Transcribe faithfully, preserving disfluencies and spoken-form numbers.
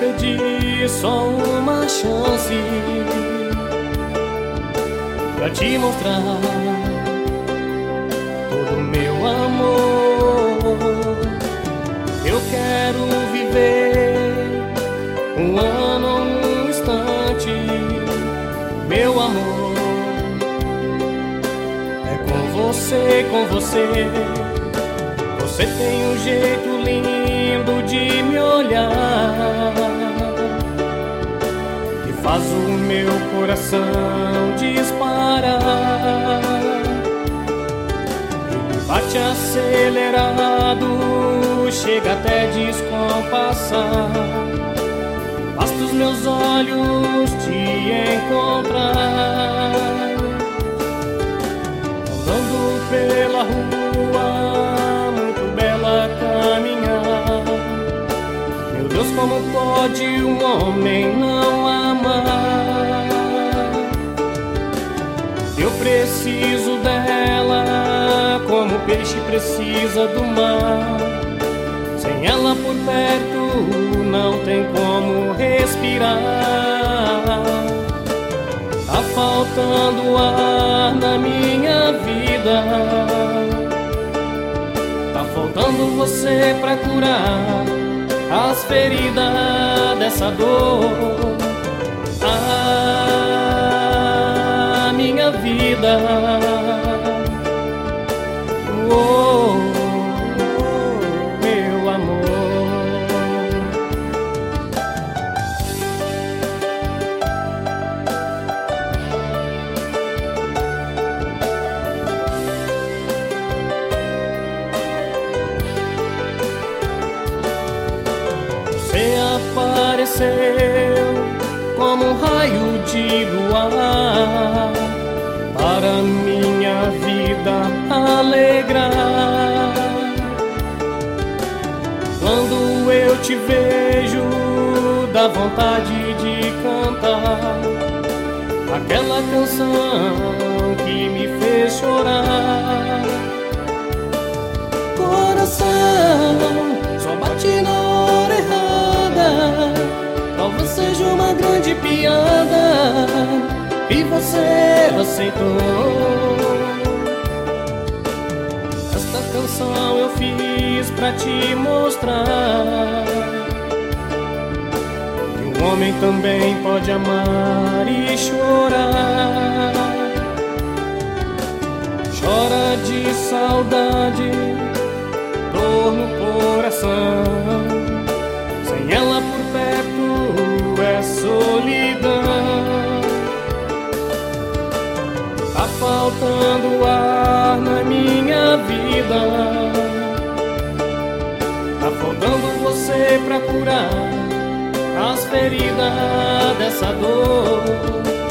pedir só uma chance pra te mostrar todo o meu amor. Eu quero viver um ano, um instante, meu amor. É com você, com você. Você tem um jeito lindo de me olhar, que faz o meu coração disparar. Ele bate acelerado, chega até descompassar. Basta os meus olhos te encontrar. Andando pela rua, muito bela caminhar. Meu Deus, como pode um homem não amar? Eu preciso dela como o peixe precisa do mar. Sem ela por perto não tem como respirar. Tá faltando ar na minha vida. Tá faltando você pra curar as feridas dessa dor. Ah, minha vida. Oh, meu amor. Você apareceu como um raio de luar para minha vida alegrar. Quando eu te vejo, dá vontade de cantar aquela canção que me fez chorar. Coração, só bate na hora errada. Talvez seja uma grande piada e você aceitou. Esta canção eu fiz pra te mostrar que um homem também pode amar e chorar. Chora de saudade, dor no coração. Sem ela por perto é solidão. Tá faltando ar na minha vida. Tá faltando você pra curar as feridas dessa dor.